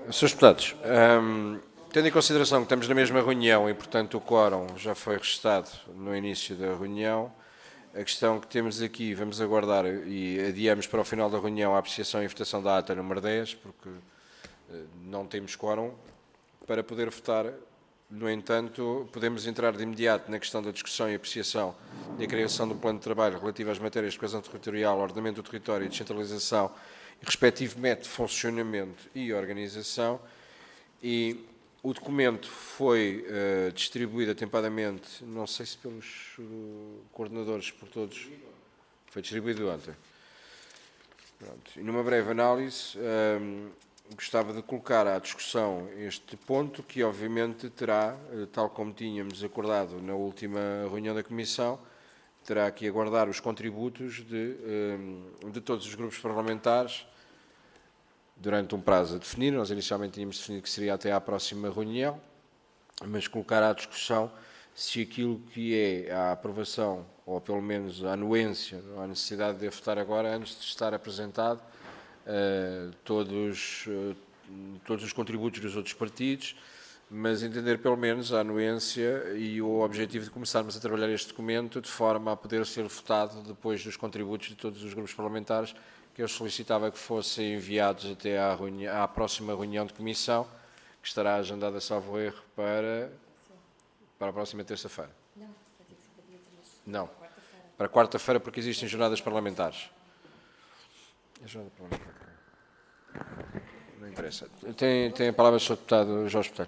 Srs. Deputados, tendo em consideração que estamos na mesma reunião e, portanto, o quórum já foi registado no início da reunião, a questão que temos aqui, vamos aguardar e adiamos para o final da reunião a apreciação e votação da ata número 10, porque não temos quórum para poder votar. No entanto, podemos entrar de imediato na questão da discussão e apreciação da criação do plano de trabalho relativo às matérias de coesão territorial, ordenamento do território e descentralização, e respectivo método de funcionamento e organização. E o documento foi distribuído atempadamente, não sei se pelos coordenadores, por todos, foi distribuído ontem. Pronto. E numa breve análise, gostava de colocar à discussão este ponto, que obviamente terá, tal como tínhamos acordado na última reunião da Comissão, terá que aguardar os contributos de todos os grupos parlamentares durante um prazo a definir. Nós inicialmente tínhamos definido que seria até à próxima reunião, mas colocar à discussão se aquilo que é a aprovação, ou pelo menos a anuência, não há necessidade de votar agora, antes de estar apresentado todos os contributos dos outros partidos, mas entender pelo menos a anuência e o objetivo de começarmos a trabalhar este documento de forma a poder ser votado depois dos contributos de todos os grupos parlamentares, que eu solicitava que fossem enviados até à próxima reunião de comissão, que estará agendada, salvo erro, para a próxima terça-feira. Não, para quarta-feira, porque existem jornadas parlamentares. Não interessa. Tem a palavra o Sr. Deputado Jorge Botelho.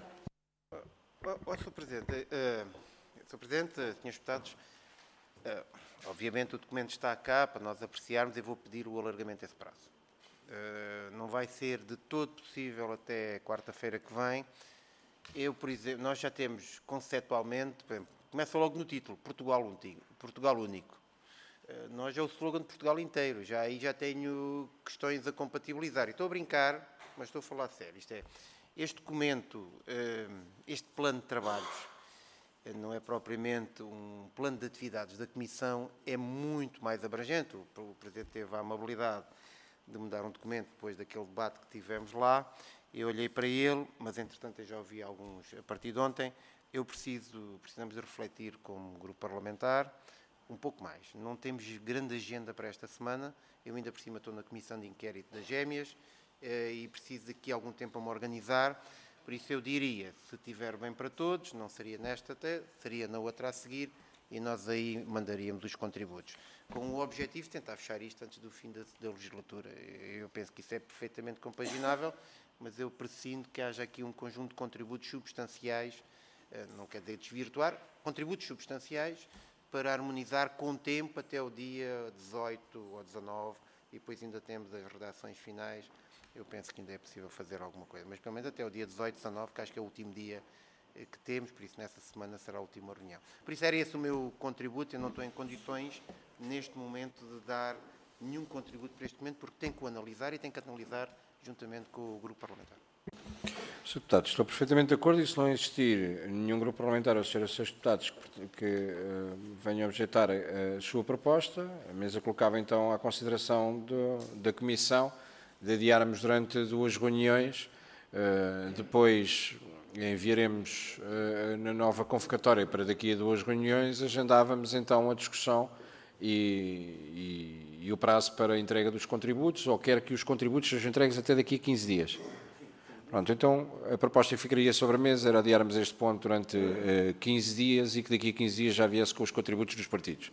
Sr. Presidente, Srs. Deputados, obviamente o documento está cá para nós apreciarmos e vou pedir o alargamento desse prazo. Não vai ser de todo possível até quarta-feira que vem. Eu, por exemplo, nós já temos conceptualmente, por exemplo, começa logo no título, Portugal Único. Nós é o slogan de Portugal inteiro, aí já tenho questões a compatibilizar. E estou a brincar, mas estou a falar sério. Este documento, este plano de trabalhos, não é propriamente um plano de atividades da Comissão, é muito mais abrangente. O Presidente teve a amabilidade de me dar um documento depois daquele debate que tivemos lá. Eu olhei para ele, mas entretanto eu já ouvi alguns a partir de ontem. Precisamos de refletir como grupo parlamentar um pouco mais. Não temos grande agenda para esta semana. Eu ainda por cima estou na Comissão de Inquérito das Gêmeas e preciso aqui algum tempo a me organizar. Por isso eu diria, se estiver bem para todos, não seria nesta até, seria na outra a seguir e nós aí mandaríamos os contributos. Com o objetivo de tentar fechar isto antes do fim da legislatura. Eu penso que isso é perfeitamente compaginável, mas eu prescindo que haja aqui um conjunto de contributos substanciais, não quer dizer desvirtuar, contributos substanciais para harmonizar com tempo até o dia 18 ou 19 e depois ainda temos as redações finais. Eu penso que ainda é possível fazer alguma coisa, mas pelo menos até o dia 18, 19, que acho que é o último dia que temos, por isso nessa semana será a última reunião. Por isso era esse o meu contributo, eu não estou em condições neste momento de dar nenhum contributo para este momento, porque tenho que o analisar e tenho que analisar juntamente com o grupo parlamentar. Sr. Deputado, estou perfeitamente de acordo e se não existir nenhum grupo parlamentar ou Srs. Deputados que venham a objetar a sua proposta, a mesa colocava então à consideração da Comissão de adiarmos durante 2 reuniões, depois enviaremos na nova convocatória para daqui a 2 reuniões, agendávamos então a discussão e o prazo para a entrega dos contributos, ou quer que os contributos sejam entregues até daqui a 15 dias. Pronto, então a proposta que ficaria sobre a mesa era adiarmos este ponto durante 15 dias e que daqui a 15 dias já viesse com os contributos dos partidos.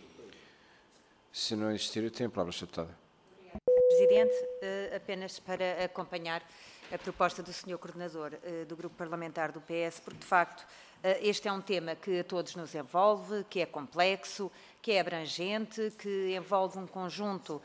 Se não existir, tem a palavra, Sr. Deputada. Presidente, apenas para acompanhar a proposta do Sr. Coordenador do Grupo Parlamentar do PS, porque de facto este é um tema que a todos nos envolve, que é complexo, que é abrangente, que envolve um conjunto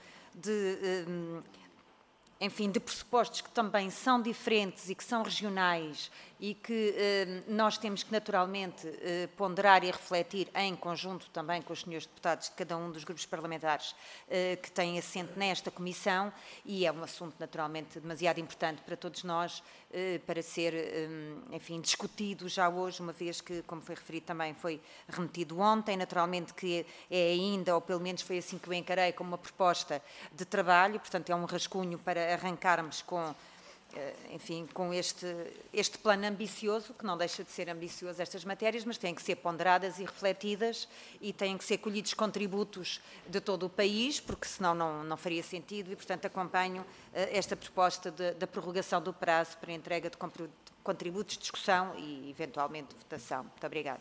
de pressupostos que também são diferentes e que são regionais e que nós temos que naturalmente ponderar e refletir em conjunto também com os senhores deputados de cada um dos grupos parlamentares que têm assento nesta comissão, e é um assunto naturalmente demasiado importante para todos nós para ser, discutido já hoje, uma vez que, como foi referido também, foi remetido ontem, naturalmente que é ainda, ou pelo menos foi assim que eu encarei, como uma proposta de trabalho, portanto é um rascunho para arrancarmos com enfim, com este plano ambicioso, que não deixa de ser ambicioso estas matérias, mas têm que ser ponderadas e refletidas e têm que ser colhidos contributos de todo o país, porque senão não faria sentido e, portanto, acompanho esta proposta da prorrogação do prazo para entrega de contributos, discussão e, eventualmente, votação. Muito obrigada.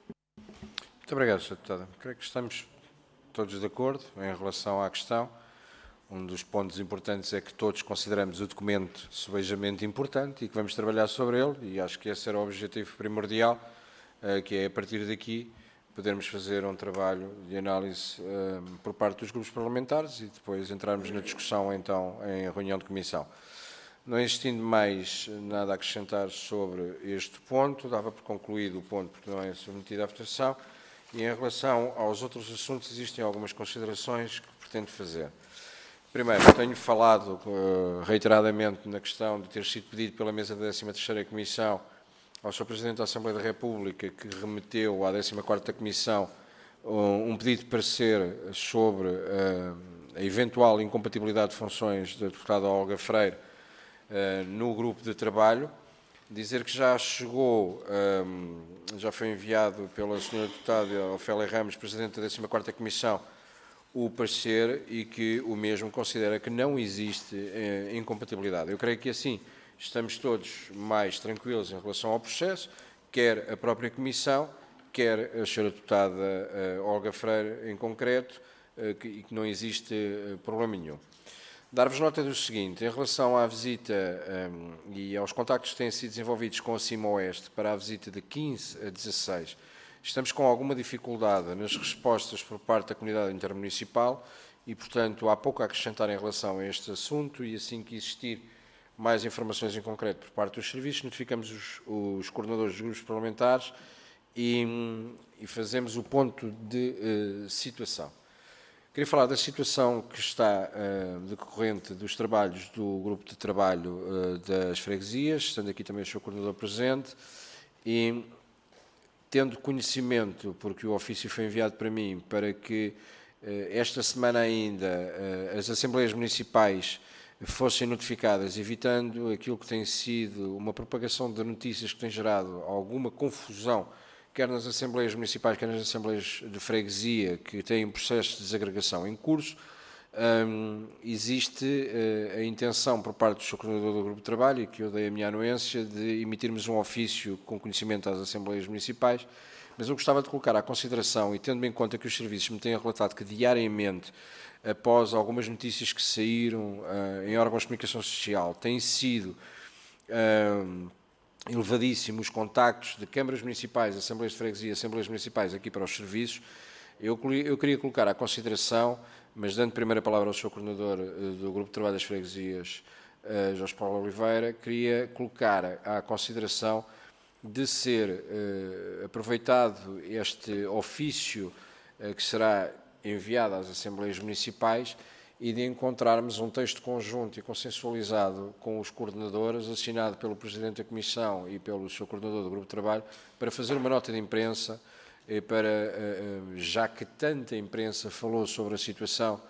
Muito obrigado, Sra. Deputada. Creio que estamos todos de acordo em relação à questão. Um dos pontos importantes é que todos consideramos o documento subejamente importante e que vamos trabalhar sobre ele, e acho que esse era o objetivo primordial, que é, a partir daqui, podermos fazer um trabalho de análise por parte dos grupos parlamentares e depois entrarmos na discussão, então, em reunião de comissão. Não existindo mais nada a acrescentar sobre este ponto, dava por concluído o ponto porque não é submetido à votação, e em relação aos outros assuntos existem algumas considerações que pretendo fazer. Primeiro, tenho falado reiteradamente na questão de ter sido pedido pela mesa da 13ª Comissão ao Sr. Presidente da Assembleia da República, que remeteu à 14ª Comissão um pedido de parecer sobre a eventual incompatibilidade de funções da deputada Olga Freire no grupo de trabalho. Dizer que já chegou, já foi enviado pela Sra. Deputada Ofélia Ramos, Presidente da 14ª Comissão, o parecer e que o mesmo considera que não existe incompatibilidade. Eu creio que assim estamos todos mais tranquilos em relação ao processo, quer a própria Comissão, quer a Sra. Deputada Olga Freire em concreto, e que não existe problema nenhum. Dar-vos nota do seguinte, em relação à visita e aos contactos que têm sido desenvolvidos com a CIMA-Oeste para a visita de 15 a 16, estamos com alguma dificuldade nas respostas por parte da comunidade intermunicipal e, portanto, há pouco a acrescentar em relação a este assunto e assim que existir mais informações em concreto por parte dos serviços, notificamos os coordenadores dos grupos parlamentares e fazemos o ponto de situação. Queria falar da situação que está decorrente dos trabalhos do grupo de trabalho das freguesias, estando aqui também o Sr. Coordenador presente, e tendo conhecimento, porque o ofício foi enviado para mim, para que esta semana ainda as Assembleias Municipais fossem notificadas, evitando aquilo que tem sido uma propagação de notícias que tem gerado alguma confusão, quer nas Assembleias Municipais, quer nas Assembleias de Freguesia, que têm um processo de desagregação em curso. Existe a intenção por parte do Sr. Coordenador do Grupo de Trabalho, e que eu dei a minha anuência, de emitirmos um ofício com conhecimento às Assembleias Municipais, mas eu gostava de colocar à consideração, e tendo em conta que os serviços me têm relatado que diariamente, após algumas notícias que saíram em órgãos de comunicação social, têm sido elevadíssimos contactos de câmaras municipais, Assembleias de Freguesia, Assembleias Municipais aqui para os serviços, eu queria colocar à consideração, mas dando primeiro a palavra ao Sr. Coordenador do Grupo de Trabalho das Freguesias, Jorge Paulo Oliveira, queria colocar à consideração de ser aproveitado este ofício que será enviado às Assembleias Municipais e de encontrarmos um texto conjunto e consensualizado com os coordenadores, assinado pelo Presidente da Comissão e pelo Sr. Coordenador do Grupo de Trabalho, para fazer uma nota de imprensa, para, já que tanta imprensa falou sobre a situação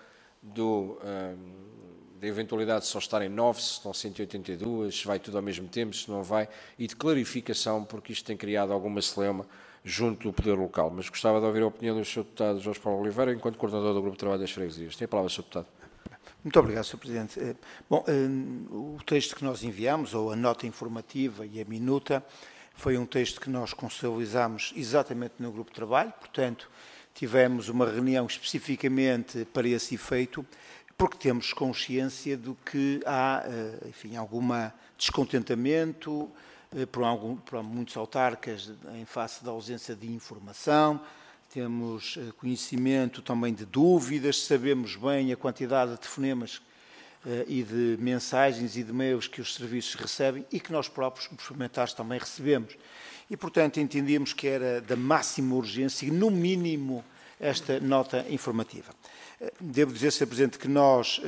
da eventualidade de só estarem 9, se estão 182, se vai tudo ao mesmo tempo, se não vai, e de clarificação, porque isto tem criado alguma celeuma junto do poder local. Mas gostava de ouvir a opinião do Sr. Deputado Jorge Paulo Oliveira, enquanto Coordenador do Grupo de Trabalho das Freguesias. Tem a palavra, Sr. Deputado. Muito obrigado, Sr. Presidente. Bom, o texto que nós enviamos, ou a nota informativa e a minuta, foi um texto que nós consensualizámos exatamente no Grupo de Trabalho, portanto, tivemos uma reunião especificamente para esse efeito, porque temos consciência de que há, enfim, algum descontentamento por muitos autarcas em face da ausência de informação. Temos conhecimento também de dúvidas, sabemos bem a quantidade de telefonemas e de mensagens e de e-mails que os serviços recebem e que nós próprios, como parlamentares, também recebemos. E, portanto, entendíamos que era da máxima urgência e, no mínimo, esta nota informativa. Devo dizer, Sr. Presidente, que nós,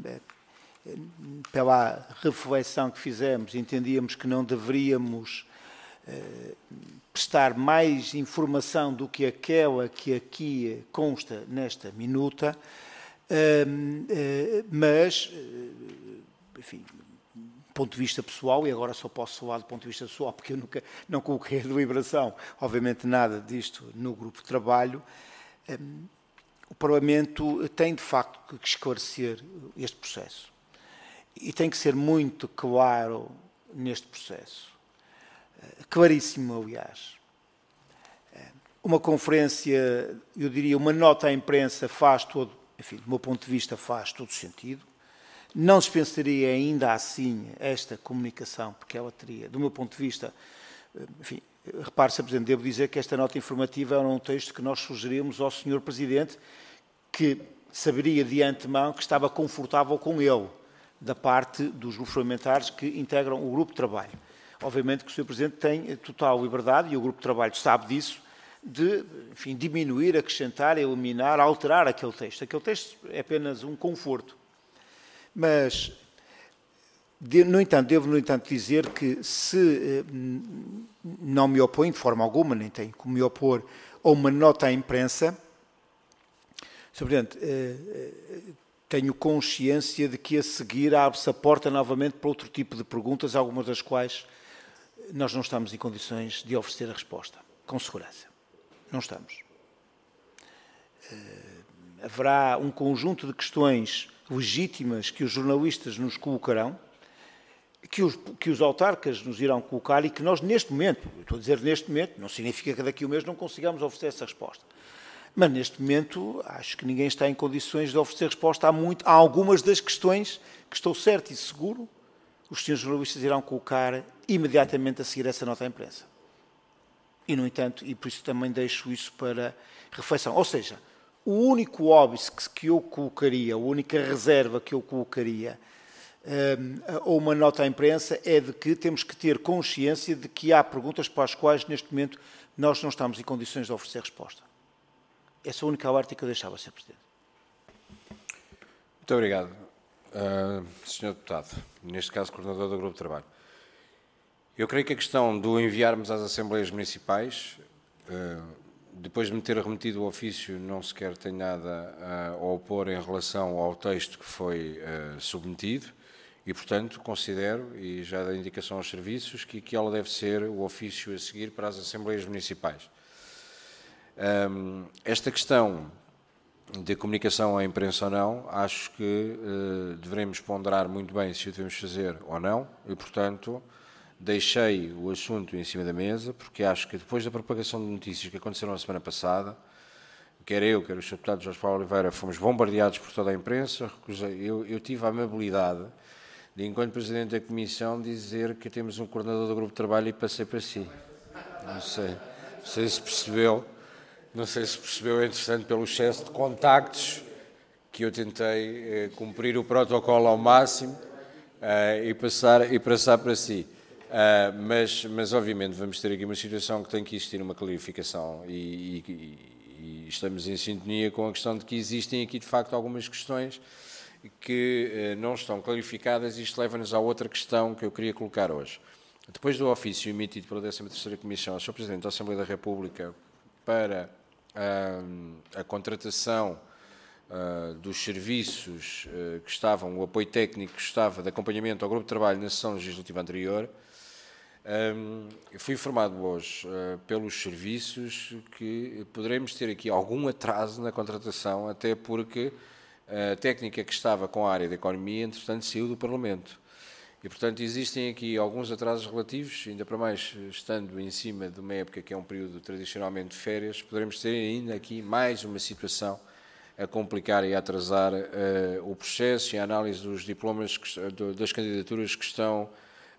pela reflexão que fizemos, entendíamos que não deveríamos prestar mais informação do que aquela que aqui consta nesta minuta, mas, enfim, ponto de vista pessoal, e agora só posso falar do ponto de vista pessoal, porque eu nunca não coloquei a deliberação, obviamente nada disto no grupo de trabalho, o Parlamento tem de facto que esclarecer este processo. E tem que ser muito claro neste processo. Claríssimo, aliás. Uma conferência, eu diria, uma nota à imprensa faz todo, enfim, do meu ponto de vista, faz todo sentido. Não dispensaria ainda assim esta comunicação, porque ela teria, do meu ponto de vista, enfim, repare, Sr. Presidente, devo dizer que esta nota informativa era um texto que nós sugerimos ao Sr. Presidente, que saberia de antemão que estava confortável com ele, da parte dos grupos parlamentares que integram o grupo de trabalho. Obviamente que o Sr. Presidente tem total liberdade, e o grupo de trabalho sabe disso, de, enfim, diminuir, acrescentar, eliminar, alterar aquele texto. Aquele texto é apenas um conforto. Mas, no entanto, devo, dizer que se não me oponho de forma alguma, nem tenho como me opor a uma nota à imprensa, Sr. Presidente, tenho consciência de que a seguir abre-se a porta novamente para outro tipo de perguntas, algumas das quais nós não estamos em condições de oferecer a resposta, com segurança. Não estamos. Haverá um conjunto de questões legítimas que os jornalistas nos colocarão, que os autarcas nos irão colocar e que nós, neste momento, estou a dizer neste momento, não significa que daqui a um mês não consigamos oferecer essa resposta. Mas, neste momento, acho que ninguém está em condições de oferecer resposta a algumas das questões que estou certo e seguro os senhores jornalistas irão colocar imediatamente a seguir essa nota à imprensa. E, no entanto, e por isso também deixo isso para reflexão. Ou seja, o único óbvio que eu colocaria, a única reserva que eu colocaria ou uma nota à imprensa é de que temos que ter consciência de que há perguntas para as quais, neste momento, nós não estamos em condições de oferecer resposta. Essa é a única alerta que eu deixava, Sr. Presidente. Muito obrigado, Sr. Deputado, neste caso, coordenador do Grupo de Trabalho. Eu creio que a questão do enviarmos às Assembleias Municipais, depois de me ter remetido o ofício, não sequer tenho nada a opor em relação ao texto que foi submetido e, portanto, considero, e já dei indicação aos serviços, que aquilo deve ser o ofício a seguir para as Assembleias Municipais. Esta questão de comunicação à imprensa ou não, acho que devemos ponderar muito bem se o devemos fazer ou não e, portanto, deixei o assunto em cima da mesa, porque acho que depois da propagação de notícias que aconteceram na semana passada, quer eu, quer o Sr. Deputado Jorge Paulo Oliveira, fomos bombardeados por toda a imprensa. Eu tive a amabilidade de, enquanto Presidente da Comissão, dizer que temos um coordenador do Grupo de Trabalho e passei para si. Não sei se percebeu. Não sei se percebeu, entretanto, pelo excesso de contactos que eu tentei cumprir o protocolo ao máximo e passar para si. Mas, obviamente, vamos ter aqui uma situação que tem que existir uma clarificação e estamos em sintonia com a questão de que existem aqui, de facto, algumas questões que não estão clarificadas e isto leva-nos à outra questão que eu queria colocar hoje. Depois do ofício emitido pela 13ª Comissão ao Sr. Presidente da Assembleia da República para a contratação dos serviços que estavam, o apoio técnico que estava de acompanhamento ao grupo de trabalho na sessão legislativa anterior, fui informado hoje pelos serviços que poderemos ter aqui algum atraso na contratação, até porque a técnica que estava com a área da economia, entretanto, saiu do Parlamento. E, portanto, existem aqui alguns atrasos relativos, ainda para mais estando em cima de uma época que é um período tradicionalmente de férias, poderemos ter ainda aqui mais uma situação a complicar e a atrasar o processo e a análise dos diplomas, das candidaturas que estão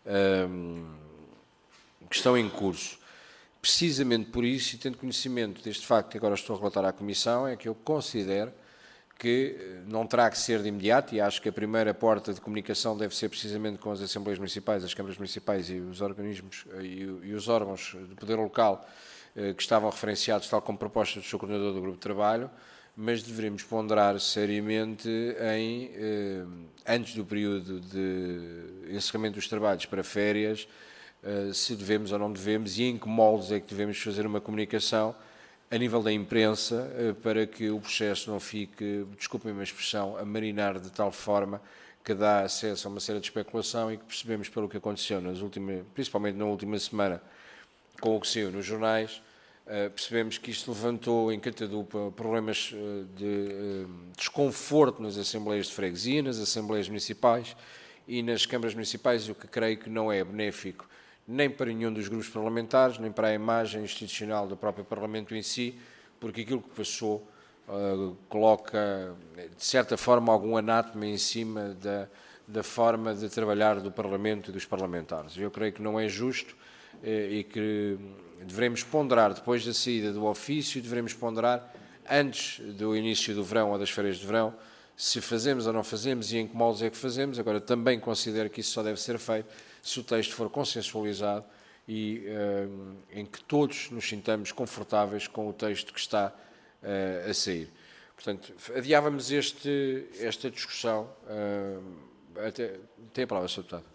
em curso. Precisamente por isso, e tendo conhecimento deste facto que agora estou a relatar à Comissão, é que eu considero que não terá que ser de imediato, e acho que a primeira porta de comunicação deve ser precisamente com as Assembleias Municipais, as Câmaras Municipais e os organismos e os órgãos de poder local que estavam referenciados, tal como proposta do Sr. Coordenador do Grupo de Trabalho, mas deveremos ponderar seriamente antes do período de encerramento dos trabalhos para férias, se devemos ou não devemos e em que moldes é que devemos fazer uma comunicação a nível da imprensa, para que o processo não fique, desculpem-me a expressão, a marinar de tal forma que dá acesso a uma série de especulação e que percebemos pelo que aconteceu, principalmente na última semana, com o que saiu nos jornais, percebemos que isto levantou em Catadupa problemas de desconforto nas assembleias de freguesia, nas assembleias municipais e nas câmaras municipais, o que creio que não é benéfico nem para nenhum dos grupos parlamentares, nem para a imagem institucional do próprio Parlamento em si, porque aquilo que passou coloca, de certa forma, algum anátema em cima da forma de trabalhar do Parlamento e dos parlamentares. Eu creio que não é justo e que devemos ponderar, depois da saída do ofício, devemos ponderar, antes do início do verão ou das férias de verão, se fazemos ou não fazemos e em que moldes é que fazemos. Agora, também considero que isso só deve ser feito se o texto for consensualizado e em que todos nos sintamos confortáveis com o texto que está a sair. Portanto, adiávamos esta discussão. Tem a palavra, Sr. Deputado.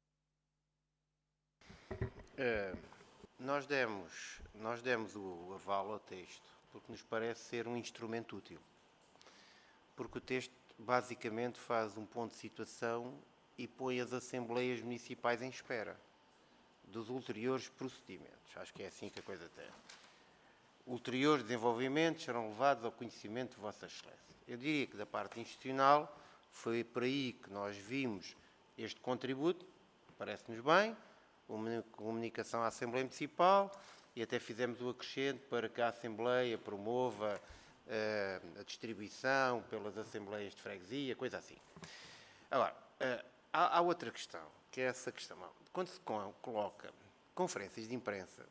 Nós demos o aval ao texto porque nos parece ser um instrumento útil. Porque o texto basicamente faz um ponto de situação e põe as assembleias municipais em espera dos ulteriores procedimentos. Acho que é assim que a coisa tem. Ulteriores desenvolvimentos serão levados ao conhecimento de Vossa Excelência. Eu diria que da parte institucional foi por aí que nós vimos este contributo, parece-nos bem, uma comunicação à Assembleia Municipal e até fizemos o acrescento para que a Assembleia promova a distribuição pelas Assembleias de Freguesia, coisa assim. Agora, há outra questão, que é essa questão. Quando se coloca conferências de imprensa,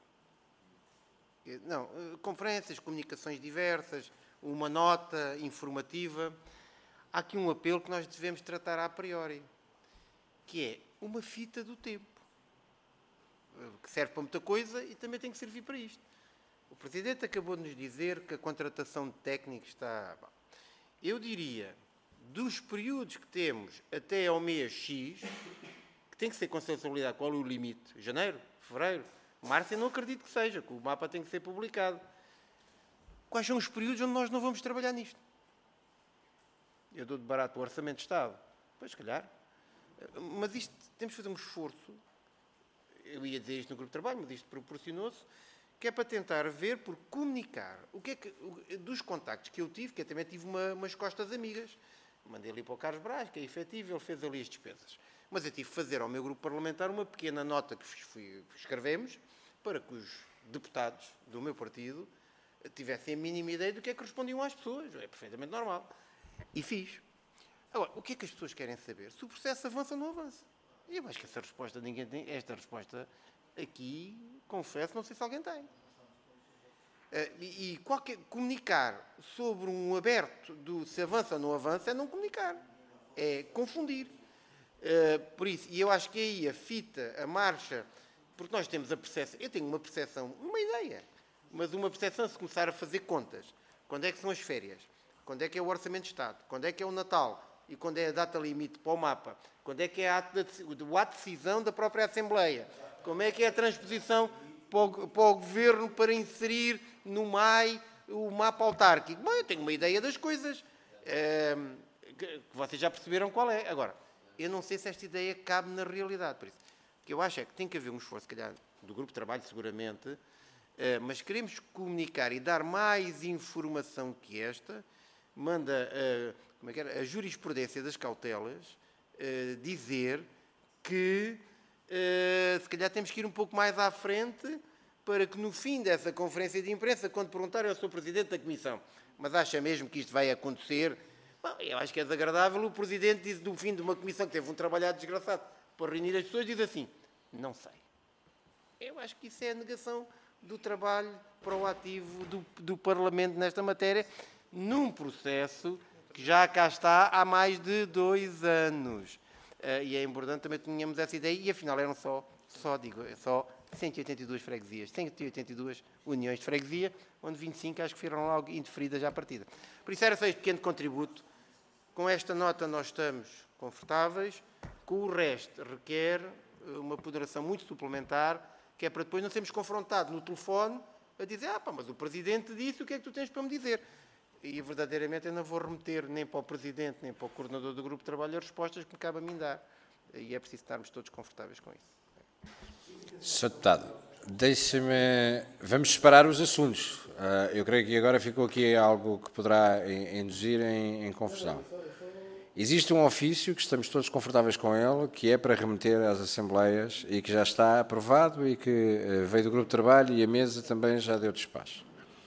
conferências, comunicações diversas, uma nota informativa, há aqui um apelo que nós devemos tratar a priori, que é uma fita do tempo, que serve para muita coisa e também tem que servir para isto. O Presidente acabou de nos dizer que a contratação de técnicos está... Eu diria, dos períodos que temos até ao mês X, que tem que ser consensualidade, qual é o limite? Janeiro? Fevereiro? Março? Eu não acredito que seja, que o mapa tem que ser publicado. Quais são os períodos onde nós não vamos trabalhar nisto? Eu dou de barato o Orçamento de Estado. Pois, se calhar. Mas isto, temos de fazer um esforço. Eu ia dizer isto no grupo de trabalho, mas isto proporcionou-se, que é para tentar ver, por comunicar, o que é que, dos contactos que eu tive, que eu também tive umas costas amigas, mandei ali para o Carlos Braz, que é efetivo, ele fez ali as despesas. Mas eu tive que fazer ao meu grupo parlamentar uma pequena nota que escrevemos, para que os deputados do meu partido tivessem a mínima ideia do que é que respondiam às pessoas. É perfeitamente normal. E fiz. Agora, o que é que as pessoas querem saber? Se o processo avança ou não avança. E eu acho que essa resposta, ninguém tem. Esta resposta aqui, confesso, não sei se alguém tem. Comunicar sobre um aberto do se avança ou não avança é não comunicar. É confundir. Por isso, e eu acho que aí a fita, a marcha, porque nós temos a percepção, eu tenho uma percepção, uma ideia, mas uma percepção se começar a fazer contas. Quando é que são as férias? Quando é que é o Orçamento de Estado? Quando é que é o Natal? E quando é a data limite para o mapa? Quando é que é o ato de decisão da própria Assembleia? Como é que é a transposição para o Governo para inserir no MAI o mapa autárquico? Bom, eu tenho uma ideia das coisas, que vocês já perceberam qual é. Agora, eu não sei se esta ideia cabe na realidade. Por isso, o que eu acho é que tem que haver um esforço, se calhar, do grupo de trabalho, seguramente, mas queremos comunicar e dar mais informação que esta, manda a jurisprudência das cautelas dizer que se calhar temos que ir um pouco mais à frente para que no fim dessa conferência de imprensa, quando perguntarem ao Sr. Presidente da Comissão, mas acha mesmo que isto vai acontecer? Bom, eu acho que é desagradável. O Presidente diz no fim de uma comissão que teve um trabalhado desgraçado para reunir as pessoas, diz assim, não sei. Eu acho que isso é a negação do trabalho proativo do Parlamento nesta matéria, num processo que já cá está há mais de 2 anos. E é importante também tenhamos essa ideia, e afinal eram só 182 freguesias, 182 uniões de freguesia, onde 25 acho que foram logo indeferidas à partida. Por isso era só este pequeno contributo. Com esta nota nós estamos confortáveis, com o resto requer uma ponderação muito suplementar, que é para depois não sermos confrontados no telefone a dizer, mas o Presidente disse, o que é que tu tens para me dizer? e verdadeiramente eu não vou remeter nem para o Presidente, nem para o Coordenador do Grupo de Trabalho as respostas que me cabe a mim dar. E é preciso estarmos todos confortáveis com isso. Sr. Deputado, vamos separar os assuntos. Eu creio que agora ficou aqui algo que poderá induzir em confusão. Existe um ofício que estamos todos confortáveis com ele, que é para remeter às Assembleias e que já está aprovado e que veio do Grupo de Trabalho e a mesa também já deu despacho.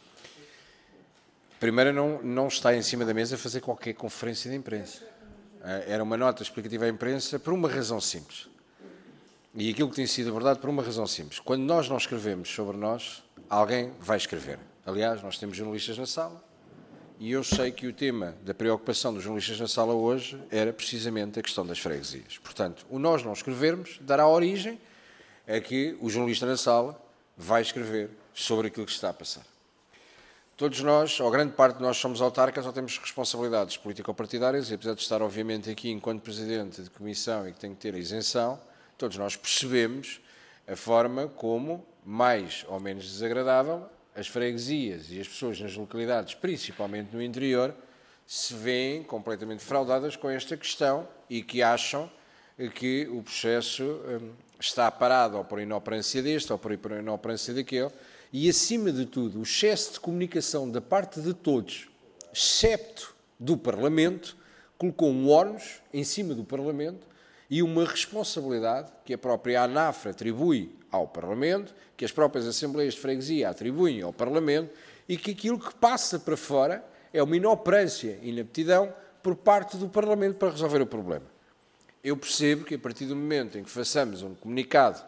Primeiro, não está em cima da mesa fazer qualquer conferência de imprensa. Era uma nota explicativa à imprensa por uma razão simples. E aquilo que tem sido abordado por uma razão simples. Quando nós não escrevemos sobre nós, alguém vai escrever. Aliás, nós temos jornalistas na sala e eu sei que o tema da preocupação dos jornalistas na sala hoje era precisamente a questão das freguesias. Portanto, o nós não escrevermos dará origem a que o jornalista na sala vai escrever sobre aquilo que está a passar. Todos nós, ou grande parte de nós, somos autarcas ou temos responsabilidades político-partidárias e, apesar de estar, obviamente, aqui enquanto Presidente de Comissão e que tenho que ter a isenção, todos nós percebemos a forma como, mais ou menos desagradável, as freguesias e as pessoas nas localidades, principalmente no interior, se veem completamente fraudadas com esta questão e que acham que o processo está parado ou por inoperância deste ou por inoperância daquele. E, acima de tudo, o excesso de comunicação da parte de todos, excepto do Parlamento, colocou um ónus em cima do Parlamento e uma responsabilidade que a própria ANAF atribui ao Parlamento, que as próprias Assembleias de Freguesia atribuem ao Parlamento e que aquilo que passa para fora é uma inoperância e inaptidão por parte do Parlamento para resolver o problema. Eu percebo que, a partir do momento em que façamos um comunicado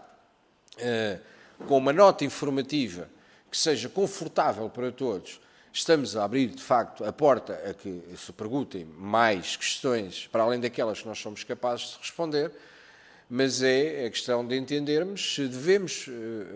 com uma nota informativa que seja confortável para todos, estamos a abrir, de facto, a porta a que se perguntem mais questões, para além daquelas que nós somos capazes de responder, mas é a questão de entendermos se devemos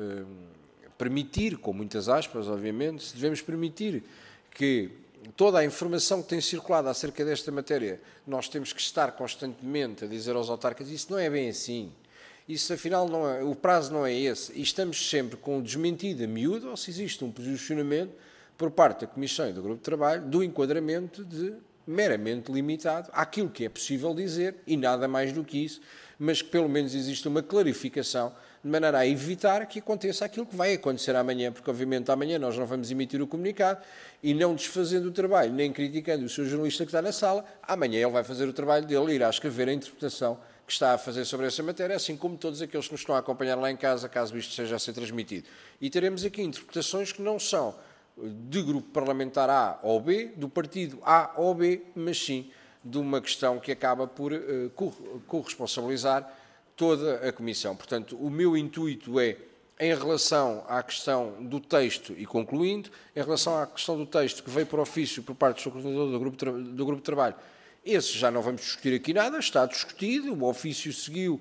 permitir, com muitas aspas, obviamente, se devemos permitir que toda a informação que tem circulado acerca desta matéria, nós temos que estar constantemente a dizer aos autarcas, isso não é bem assim. Isso, afinal, não é, o prazo não é esse. E estamos sempre com o desmentido a miúdo, ou se existe um posicionamento por parte da Comissão e do Grupo de Trabalho do enquadramento de meramente limitado àquilo que é possível dizer e nada mais do que isso, mas que pelo menos existe uma clarificação de maneira a evitar que aconteça aquilo que vai acontecer amanhã, porque obviamente amanhã nós não vamos emitir o comunicado e não desfazendo o trabalho, nem criticando o seu jornalista que está na sala, amanhã ele vai fazer o trabalho dele e irá escrever a interpretação que está a fazer sobre essa matéria, assim como todos aqueles que nos estão a acompanhar lá em casa, caso isto seja a ser transmitido. E teremos aqui interpretações que não são de grupo parlamentar A ou B, do partido A ou B, mas sim de uma questão que acaba por corresponsabilizar toda a Comissão. Portanto, o meu intuito é, em relação à questão do texto, e concluindo, em relação à questão do texto que veio por ofício por parte do Sr. Coordenador do Grupo de Trabalho, esse já não vamos discutir aqui nada, está discutido, o ofício seguiu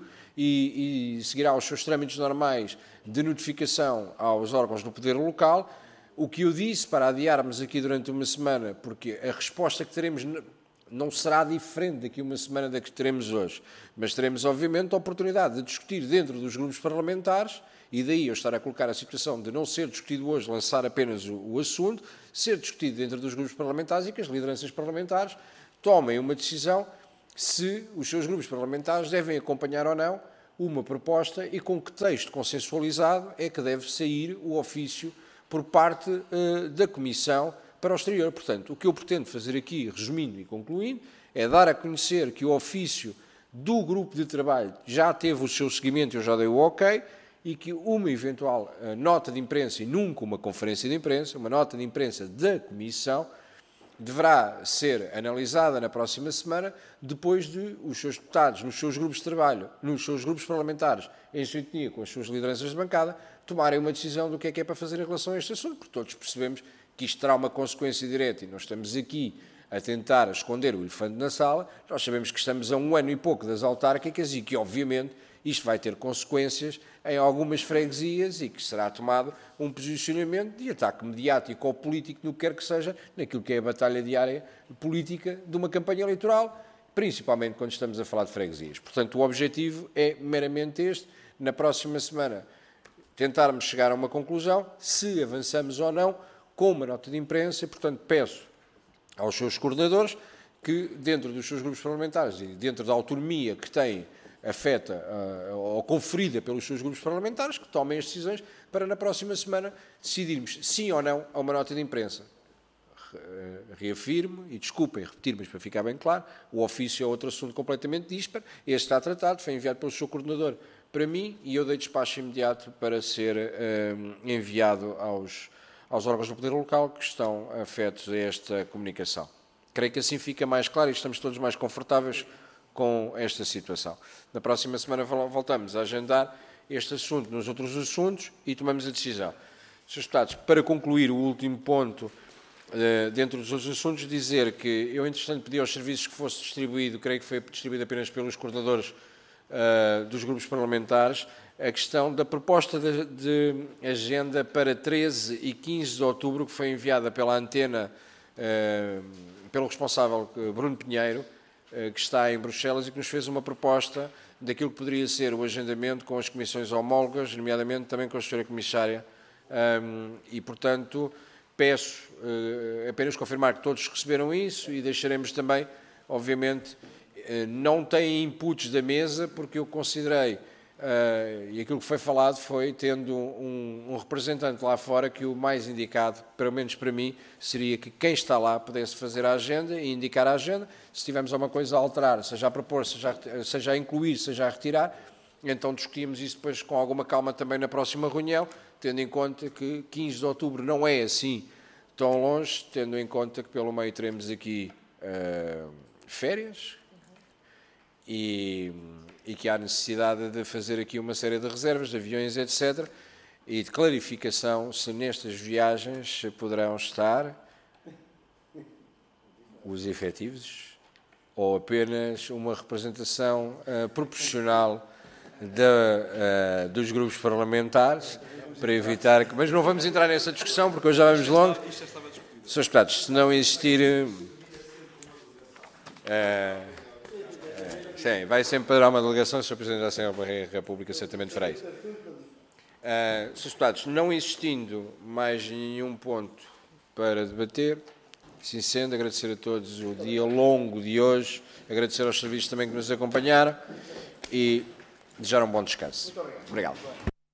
e seguirá os seus trâmites normais de notificação aos órgãos do poder local. O que eu disse para adiarmos aqui durante uma semana, porque a resposta que teremos não será diferente daqui a uma semana da que teremos hoje, mas teremos, obviamente, a oportunidade de discutir dentro dos grupos parlamentares, e daí eu estar a colocar a situação de não ser discutido hoje, lançar apenas o assunto, ser discutido dentro dos grupos parlamentares e que as lideranças parlamentares tomem uma decisão se os seus grupos parlamentares devem acompanhar ou não uma proposta e com que texto consensualizado é que deve sair o ofício por parte da Comissão para o exterior. Portanto, o que eu pretendo fazer aqui, resumindo e concluindo, é dar a conhecer que o ofício do grupo de trabalho já teve o seu seguimento, eu já dei o ok, e que uma eventual nota de imprensa, e nunca uma conferência de imprensa, uma nota de imprensa da Comissão, deverá ser analisada na próxima semana, depois de os seus deputados, nos seus grupos de trabalho, nos seus grupos parlamentares, em sintonia com as suas lideranças de bancada, tomarem uma decisão do que é para fazer em relação a este assunto, porque todos percebemos que isto terá uma consequência direta e nós estamos aqui a tentar esconder o elefante na sala. Nós sabemos que estamos a 1 ano e pouco das autárquicas e que, obviamente, isto vai ter consequências em algumas freguesias e que será tomado um posicionamento de ataque mediático ou político, no que quer que seja, naquilo que é a batalha diária política de uma campanha eleitoral, principalmente quando estamos a falar de freguesias. Portanto, o objetivo é meramente este, na próxima semana tentarmos chegar a uma conclusão, se avançamos ou não, com uma nota de imprensa. Portanto, peço aos seus coordenadores que, dentro dos seus grupos parlamentares e dentro da autonomia que têm afeta ou conferida pelos seus grupos parlamentares, que tomem as decisões para, na próxima semana, decidirmos sim ou não a uma nota de imprensa. Reafirmo e desculpem repetir, mas para ficar bem claro, o ofício é outro assunto completamente disparo. Este está tratado, foi enviado pelo seu coordenador para mim e eu dei despacho imediato para ser enviado aos órgãos do poder local que estão afetos a esta comunicação. Creio que assim fica mais claro e estamos todos mais confortáveis com esta situação. Na próxima semana voltamos a agendar este assunto nos outros assuntos e tomamos a decisão. Srs. Deputados, para concluir o último ponto dentro dos outros assuntos, dizer que eu, entretanto, pedi aos serviços que fosse distribuído, creio que foi distribuído apenas pelos coordenadores dos grupos parlamentares, a questão da proposta de agenda para 13 e 15 de outubro, que foi enviada pela Antena, pelo responsável Bruno Pinheiro, que está em Bruxelas e que nos fez uma proposta daquilo que poderia ser o agendamento com as comissões homólogas, nomeadamente também com a Sra. Comissária, e, portanto, peço apenas confirmar que todos receberam isso e deixaremos também, obviamente, não têm inputs da mesa, porque eu considerei, e aquilo que foi falado foi, tendo um representante lá fora, que o mais indicado, pelo menos para mim, seria que quem está lá pudesse fazer a agenda e indicar a agenda. Se tivermos alguma coisa a alterar, seja a propor, seja a incluir, seja a retirar, então discutimos isso depois com alguma calma também na próxima reunião, tendo em conta que 15 de outubro não é assim tão longe, tendo em conta que pelo meio teremos aqui férias e que há necessidade de fazer aqui uma série de reservas, de aviões, etc., e de clarificação se nestas viagens poderão estar os efetivos ou apenas uma representação proporcional dos grupos parlamentares, para evitar que... Mas não vamos entrar nessa discussão, porque hoje já vamos longe. Srs. Deputados, se não existir... sim, vai sempre para uma delegação, Sr. Presidente da Assembleia da República certamente fará isso. Srs. Deputados, não existindo mais nenhum ponto para debater, assim sendo, agradecer a todos o dia longo de hoje, agradecer aos serviços também que nos acompanharam e desejar um bom descanso. Obrigado.